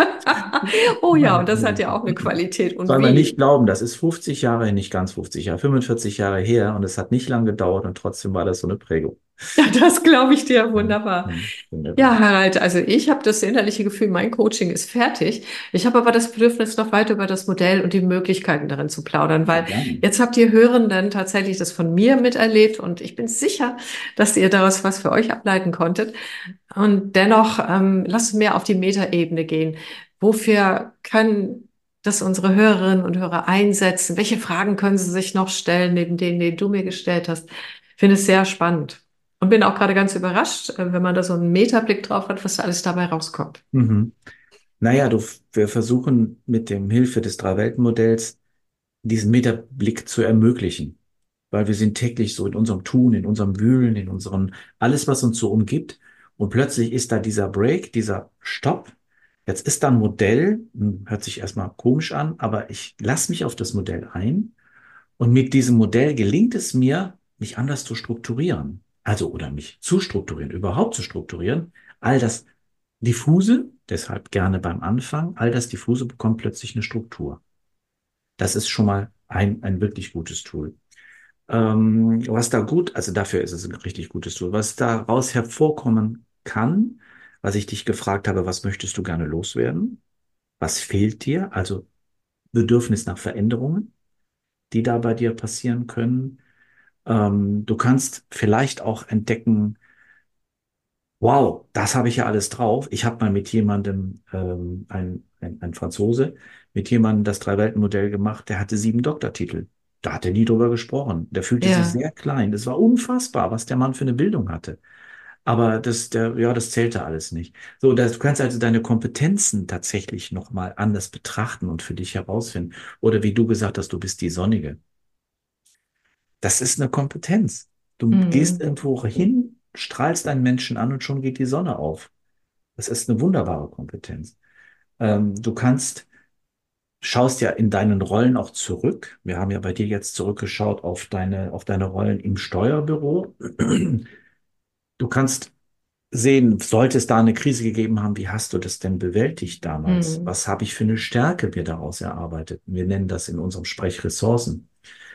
Oh ja, und das hat ja auch eine Nein. Qualität. Und Soll man nicht wie? glauben, das ist fünfzig Jahre, nicht ganz fünfzig Jahre, fünfundvierzig Jahre her und es hat nicht lange gedauert und trotzdem war das so eine Prägung. Ja, das glaube ich dir Ja, wunderbar. ja, wunderbar. Ja, Harald, also ich habe das innerliche Gefühl, mein Coaching ist fertig. Ich habe aber das Bedürfnis, noch weiter über das Modell und die Möglichkeiten darin zu plaudern, Ja, weil gerne. jetzt habt ihr Hörenden tatsächlich das von mir miterlebt und ich bin sicher, dass ihr daraus was für euch ableiten konntet. Und dennoch, ähm, lasst uns mehr auf die Metaebene gehen. Wofür können das unsere Hörerinnen und Hörer einsetzen? Welche Fragen können sie sich noch stellen, neben denen, die du mir gestellt hast? Ich finde es sehr spannend. Und bin auch gerade ganz überrascht, äh, wenn man da so einen Metablick drauf hat, was da alles dabei rauskommt. Mhm. Naja, du, wir versuchen mit dem Hilfe des Drei-Welten-Modells diesen Metablick zu ermöglichen, weil wir sind täglich so in unserem Tun, in unserem Wühlen, in unserem alles, was uns so umgibt. Und plötzlich ist da dieser Break, dieser Stopp. Jetzt ist da ein Modell, hm, hört sich erstmal komisch an, aber ich lasse mich auf das Modell ein und mit diesem Modell gelingt es mir, mich anders zu strukturieren. Also, oder mich zu strukturieren, überhaupt zu strukturieren. All das Diffuse, deshalb gerne beim Anfang, all das Diffuse bekommt plötzlich eine Struktur. Das ist schon mal ein, ein wirklich gutes Tool. Ähm, was da gut, also dafür ist es ein richtig gutes Tool. Was daraus hervorkommen kann, was ich dich gefragt habe, was möchtest du gerne loswerden? Was fehlt dir? Also Bedürfnis nach Veränderungen, die da bei dir passieren können. Ähm, du kannst vielleicht auch entdecken, wow, das habe ich ja alles drauf. Ich habe mal mit jemandem, ähm, ein, ein, ein Franzose, mit jemandem das Drei-Welten-Modell gemacht, der hatte sieben Doktortitel. Da hat er nie drüber gesprochen. Der fühlte sich Ja, sehr klein. Das war unfassbar, was der Mann für eine Bildung hatte. Aber das, der, ja, das zählte alles nicht. So, das, du kannst also deine Kompetenzen tatsächlich nochmal anders betrachten und für dich herausfinden. Oder wie du gesagt hast, du bist die Sonnige. Das ist eine Kompetenz. Du gehst hm. irgendwo hin, strahlst einen Menschen an und schon geht die Sonne auf. Das ist eine wunderbare Kompetenz. Ähm, du kannst, schaust ja in deinen Rollen auch zurück. Wir haben ja bei dir jetzt zurückgeschaut auf deine, auf deine Rollen im Steuerbüro. Du kannst sehen, sollte es da eine Krise gegeben haben, wie hast du das denn bewältigt damals? Hm. Was habe ich für eine Stärke mir daraus erarbeitet? Wir nennen das in unserem Sprech Ressourcen.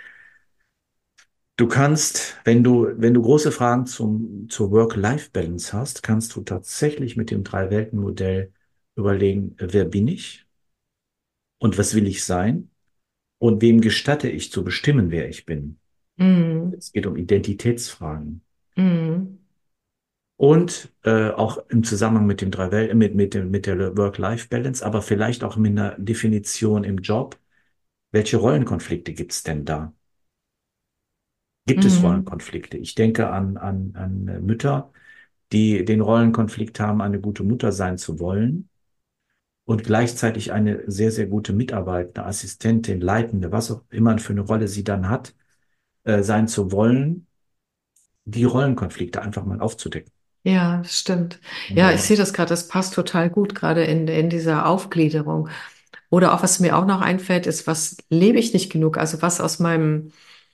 Du kannst, wenn du, wenn du große Fragen zum, zur Work-Life-Balance hast, kannst du tatsächlich mit dem Drei-Welten-Modell überlegen, wer bin ich und was will ich sein und wem gestatte ich zu bestimmen, wer ich bin. Hm. Es geht um Identitätsfragen. Hm. Und äh, auch im Zusammenhang mit dem drei Wel mit, mit dem, mit der Work-Life-Balance, aber vielleicht auch mit einer Definition im Job. Welche Rollenkonflikte gibt es denn da? Gibt es Hm. Rollenkonflikte? Ich denke an, an, an Mütter, die den Rollenkonflikt haben, eine gute Mutter sein zu wollen und gleichzeitig eine sehr, sehr gute Mitarbeitende, Assistentin, Leitende, was auch immer für eine Rolle sie dann hat, äh, sein zu wollen, die Rollenkonflikte einfach mal aufzudecken. Ja, das stimmt. Und Ja, ich daraus, sehe das gerade, das passt total gut, gerade in, in dieser Aufgliederung. Oder auch, was mir auch noch einfällt, ist, was lebe ich nicht genug? Also was aus meinem,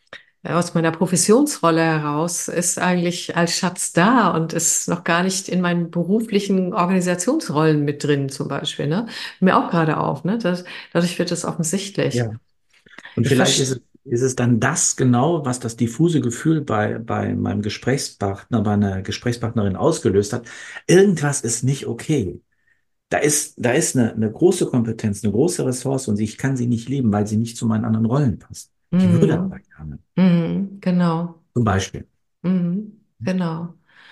aus meiner Professionsrolle heraus ist eigentlich als Schatz da und ist noch gar nicht in meinen beruflichen Organisationsrollen mit drin, zum Beispiel, ne? Mir auch gerade auf, ne? Das, dadurch wird es offensichtlich. Ja. Und Ich vielleicht ist verstehe. es, ist es dann das genau, was das diffuse Gefühl bei, bei meinem Gesprächspartner, bei einer Gesprächspartnerin ausgelöst hat. Irgendwas ist nicht okay. Da ist, da ist eine, eine große Kompetenz, eine große Ressource und ich kann sie nicht lieben, weil sie nicht zu meinen anderen Rollen passt. Ich würde aber Mhm. gerne. Mhm. Genau. Zum Beispiel. Mhm. Genau.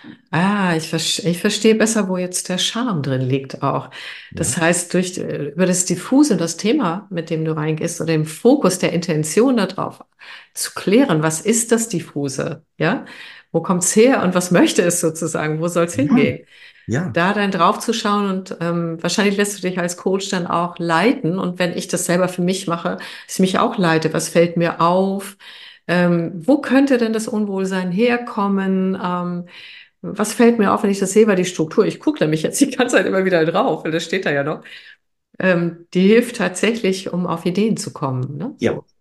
Ah, ich, vers- ich verstehe besser, wo jetzt der Charme drin liegt auch. Das Ja. heißt, durch, äh, über das Diffuse und das Thema, mit dem du reingehst, oder den Fokus der Intention darauf zu klären, was ist das Diffuse? Ja? Wo kommt's her und was möchte es sozusagen? Wo soll's Ja. hingehen? Ja. Da dann drauf zu schauen und ähm, wahrscheinlich lässt du dich als Coach dann auch leiten. Und wenn ich das selber für mich mache, dass ich mich auch leite, was fällt mir auf? Ähm, wo könnte denn das Unwohlsein herkommen? Ähm, was fällt mir auf, wenn ich das sehe, weil die Struktur, ich gucke nämlich jetzt die ganze Zeit immer wieder drauf, weil das steht da ja noch, ähm, die hilft tatsächlich, um auf Ideen zu kommen. Ne? Ja. So.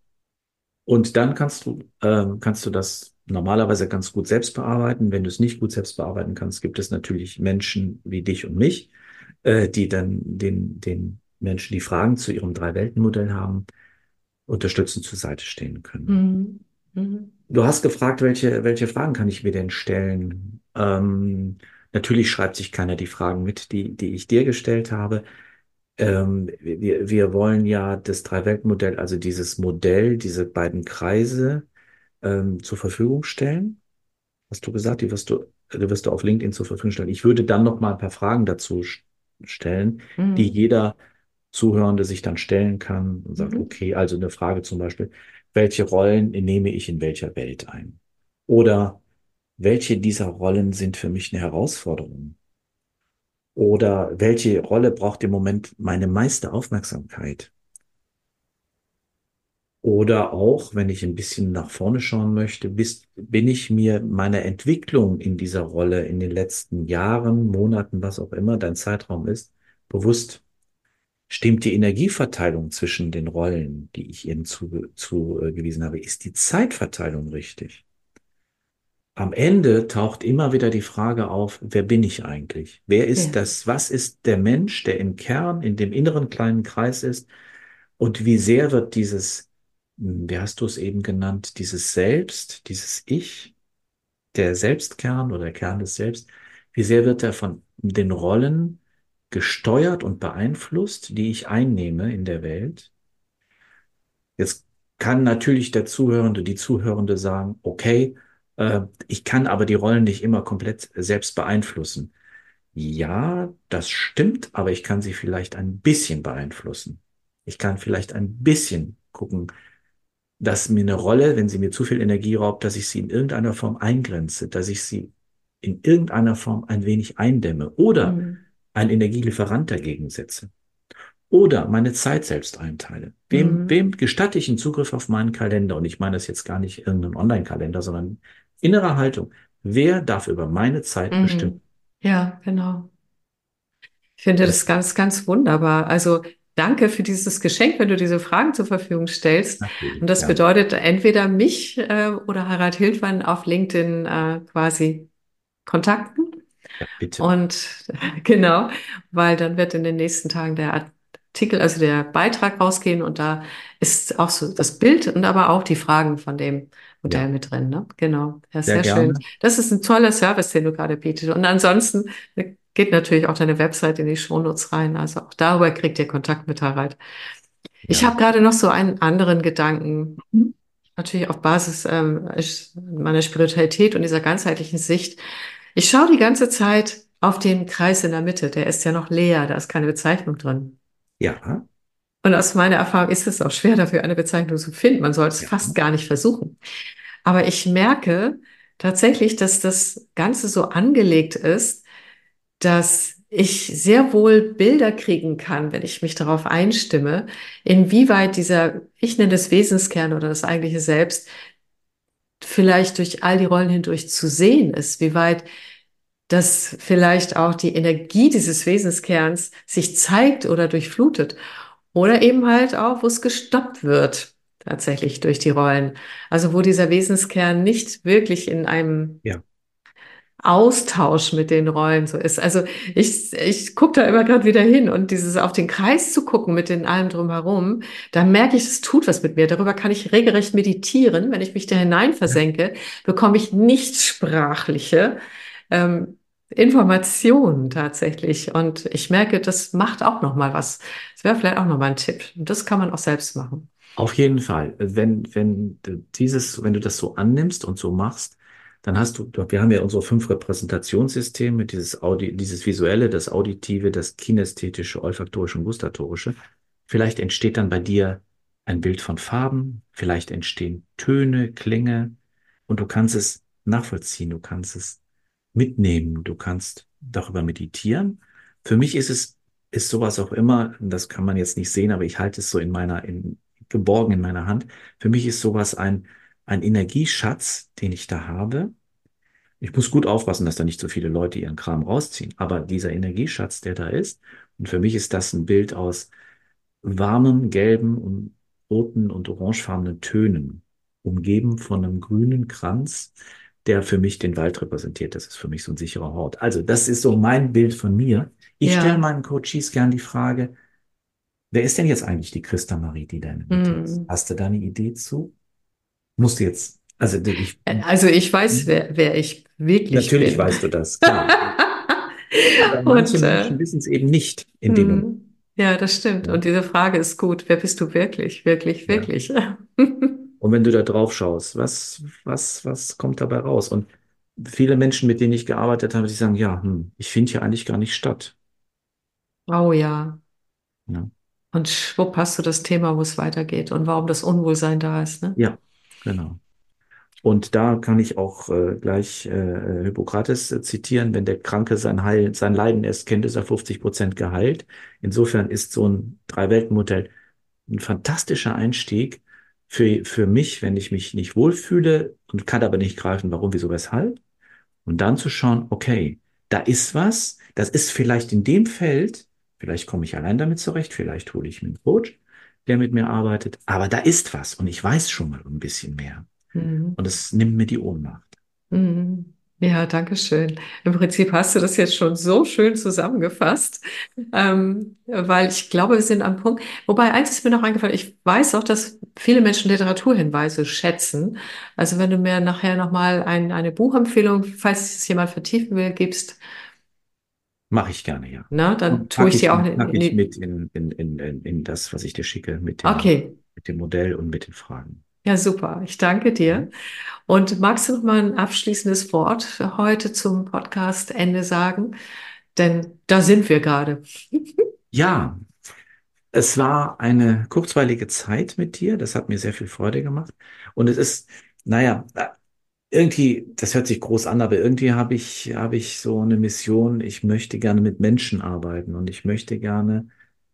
Und dann kannst du, ähm, kannst du das normalerweise ganz gut selbst bearbeiten. Wenn du es nicht gut selbst bearbeiten kannst, gibt es natürlich Menschen wie dich und mich, äh, die dann den, den Menschen, die Fragen zu ihrem Drei-Welten-Modell haben, unterstützend zur Seite stehen können. Mhm. Mhm. Du hast gefragt, welche, welche Fragen kann ich mir denn stellen? Ähm, natürlich schreibt sich keiner die Fragen mit, die, die ich dir gestellt habe. Ähm, wir, wir wollen ja das Drei-Welten-Modell, also dieses Modell, diese beiden Kreise, ähm, zur Verfügung stellen. Hast du gesagt, die wirst du, die wirst du auf LinkedIn zur Verfügung stellen. Ich würde dann noch mal ein paar Fragen dazu sch- stellen, die Mhm. jeder Zuhörende sich dann stellen kann und sagt, Mhm. okay, also eine Frage zum Beispiel, welche Rollen nehme ich in welcher Welt ein? Oder welche dieser Rollen sind für mich eine Herausforderung? Oder welche Rolle braucht im Moment meine meiste Aufmerksamkeit? Oder auch, wenn ich ein bisschen nach vorne schauen möchte, bist, bin ich mir meiner Entwicklung in dieser Rolle in den letzten Jahren, Monaten, was auch immer dein Zeitraum ist, bewusst? Stimmt die Energieverteilung zwischen den Rollen, die ich ihnen zu, zugewiesen habe? Ist die Zeitverteilung richtig? Am Ende taucht immer wieder die Frage auf, wer bin ich eigentlich? Wer ist Ja. das? Was ist der Mensch, der im Kern, in dem inneren kleinen Kreis ist? Und wie sehr wird dieses, hm, wie hast du es eben genannt, dieses Selbst, dieses Ich, der Selbstkern oder der Kern des Selbst, wie sehr wird er von den Rollen gesteuert und beeinflusst, die ich einnehme in der Welt? Jetzt kann natürlich der Zuhörende, die Zuhörende sagen, okay, äh, ich kann aber die Rollen nicht immer komplett selbst beeinflussen. Ja, das stimmt, aber ich kann sie vielleicht ein bisschen beeinflussen. Ich kann vielleicht ein bisschen gucken, dass mir eine Rolle, wenn sie mir zu viel Energie raubt, dass ich sie in irgendeiner Form eingrenze, dass ich sie in irgendeiner Form ein wenig eindämme oder Mhm. einen Energielieferant dagegen setze oder meine Zeit selbst einteile. Wem, Mhm. wem gestatte ich einen Zugriff auf meinen Kalender? Und ich meine das jetzt gar nicht irgendeinen Online-Kalender, sondern innere Haltung. Wer darf über meine Zeit bestimmen? Mhm. Ja, genau. Ich finde das Das ganz, ganz wunderbar. Also danke für dieses Geschenk, wenn du diese Fragen zur Verfügung stellst. Und natürlich, das gerne. bedeutet entweder mich äh, oder Harald Hildmann auf LinkedIn äh, quasi kontakten. Ja, bitte. Und genau, weil dann wird in den nächsten Tagen der Artikel, also der Beitrag rausgehen und da ist auch so das Bild und aber auch die Fragen von dem Modell Ja, mit drin. Ne? Genau, ja, sehr sehr schön. gerne. Das ist ein toller Service, den du gerade bietest. Und ansonsten äh, geht natürlich auch deine Website in die Shownotes rein. Also auch darüber kriegt ihr Kontakt mit Harald. Ich Ja. habe gerade noch so einen anderen Gedanken, Mhm. natürlich auf Basis ähm, meiner Spiritualität und dieser ganzheitlichen Sicht. Ich schaue die ganze Zeit auf den Kreis in der Mitte. Der ist ja noch leer, da ist keine Bezeichnung drin. Ja, Und aus meiner Erfahrung ist es auch schwer, dafür eine Bezeichnung zu finden. Man sollte es ja, fast gar nicht versuchen. Aber ich merke tatsächlich, dass das Ganze so angelegt ist, dass ich sehr wohl Bilder kriegen kann, wenn ich mich darauf einstimme, inwieweit dieser, ich nenne es Wesenskern oder das eigentliche Selbst, vielleicht durch all die Rollen hindurch zu sehen ist, wie weit das vielleicht auch die Energie dieses Wesenskerns sich zeigt oder durchflutet. Oder eben halt auch, wo es gestoppt wird, tatsächlich durch die Rollen. Also wo dieser Wesenskern nicht wirklich in einem Ja. Austausch mit den Rollen so ist. Also ich, ich gucke da immer gerade wieder hin und dieses auf den Kreis zu gucken mit den allem drumherum, da merke ich, es tut was mit mir. Darüber kann ich regelrecht meditieren. Wenn ich mich da hinein versenke, bekomme ich nicht sprachliche ähm, Informationen tatsächlich. Und ich merke, das macht auch noch mal was. Das wäre vielleicht auch noch mal ein Tipp. Und das kann man auch selbst machen. Auf jeden Fall. Wenn, wenn du dieses, wenn du das so annimmst und so machst, dann hast du, wir haben ja unsere fünf Repräsentationssysteme, dieses Audi, dieses visuelle, das auditive, das kinästhetische, olfaktorische und gustatorische. Vielleicht entsteht dann bei dir ein Bild von Farben, vielleicht entstehen Töne, Klänge und du kannst es nachvollziehen, du kannst es mitnehmen, du kannst darüber meditieren. Für mich ist es, ist sowas auch immer, das kann man jetzt nicht sehen, aber ich halte es so in meiner, in, geborgen in meiner Hand. Für mich ist sowas ein, ein Energieschatz, den ich da habe. Ich muss gut aufpassen, dass da nicht so viele Leute ihren Kram rausziehen. Aber dieser Energieschatz, der da ist, und für mich ist das ein Bild aus warmen, gelben und roten und orangefarbenen Tönen, umgeben von einem grünen Kranz, der für mich den Wald repräsentiert. Das ist für mich so ein sicherer Hort. Also, das ist so mein Bild von mir. Ich stelle Ja. meinen Coaches gern die Frage, wer ist denn jetzt eigentlich die Christa Marie, die da in der Mitte ist? Hm. Hast du da eine Idee zu? Musst du jetzt, also ich, Also ich weiß, wer, wer ich wirklich natürlich bin. weißt du das, klar. Aber manche Und äh, Menschen wissen es eben nicht in dem Moment. hm, ja, das stimmt. Ja. Und diese Frage ist gut. Wer bist du wirklich? Wirklich, Ja. wirklich? Und wenn du da drauf schaust, was, was, was kommt dabei raus? Und viele Menschen, mit denen ich gearbeitet habe, die sagen, ja, hm, ich finde hier eigentlich gar nicht statt. Oh ja. Ja, Und schwupp hast du das Thema, wo es weitergeht und warum das Unwohlsein da ist, ne? ja, genau. Und da kann ich auch äh, gleich äh, Hippokrates äh, zitieren, wenn der Kranke sein Heil, sein Leiden erst kennt, ist er fünfzig Prozent geheilt. Insofern ist so ein Drei-Welten-Modell ein fantastischer Einstieg für, für mich, wenn ich mich nicht wohlfühle und kann aber nicht greifen, warum, wieso, weshalb. Und dann zu schauen, okay, da ist was, das ist vielleicht in dem Feld, vielleicht komme ich allein damit zurecht, vielleicht hole ich mir einen Coach, der mit mir arbeitet, aber da ist was und ich weiß schon mal ein bisschen mehr. Mhm. Und es nimmt mir die Ohnmacht. Mhm. Ja, danke schön. Im Prinzip hast du das jetzt schon so schön zusammengefasst, ähm, weil ich glaube, wir sind am Punkt. Wobei eins ist mir noch eingefallen. Ich weiß auch, dass viele Menschen Literaturhinweise schätzen. Also wenn du mir nachher nochmal ein, eine Buchempfehlung, falls es jemand vertiefen will, gibst, Mache ich gerne, ja. na, dann Und tue packe ich die ich, auch in, packe in ich die. mit in, in, in, in in das, was ich dir schicke, mit dem, Okay, mit dem Modell und mit den Fragen. ja, super. Ich danke dir. Mhm. Und magst du noch mal ein abschließendes Wort für heute zum Podcast-Ende sagen? Denn da sind wir gerade. Ja, es war eine kurzweilige Zeit mit dir. Das hat mir sehr viel Freude gemacht. Und es ist, naja, irgendwie, das hört sich groß an, aber irgendwie habe ich, habe ich so eine Mission. Ich möchte gerne mit Menschen arbeiten und ich möchte gerne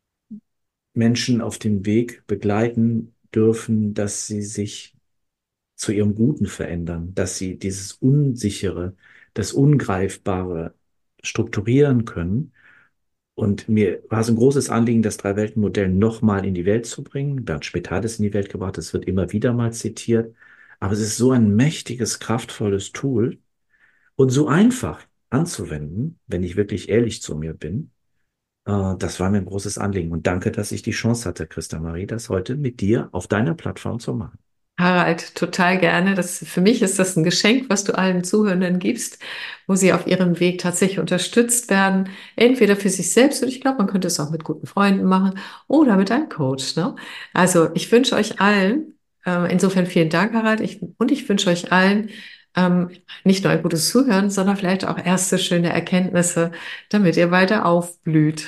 Menschen auf dem Weg begleiten dürfen, dass sie sich zu ihrem Guten verändern, dass sie dieses Unsichere, das Ungreifbare strukturieren können. Und mir war es ein großes Anliegen, das Drei-Welten-Modell nochmal in die Welt zu bringen. Bernd Schmidt hat es in die Welt gebracht, es wird immer wieder mal zitiert. Aber es ist so ein mächtiges, kraftvolles Tool und so einfach anzuwenden, wenn ich wirklich ehrlich zu mir bin. Äh, Das war mir ein großes Anliegen. Und danke, dass ich die Chance hatte, Christa Marie, das heute mit dir auf deiner Plattform zu machen. Harald, total gerne. Das, für mich ist das ein Geschenk, was du allen Zuhörenden gibst, wo sie auf ihrem Weg tatsächlich unterstützt werden. Entweder für sich selbst, und ich glaube, man könnte es auch mit guten Freunden machen, oder mit einem Coach, ne? Also, ich wünsche euch allen, äh, insofern vielen Dank, Harald, ich, und ich wünsche euch allen, ähm, nicht nur ein gutes Zuhören, sondern vielleicht auch erste schöne Erkenntnisse, damit ihr weiter aufblüht.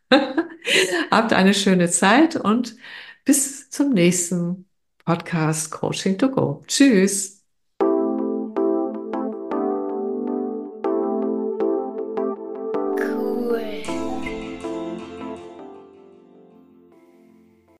Habt eine schöne Zeit und bis zum nächsten Podcast Coaching to Go. Tschüss.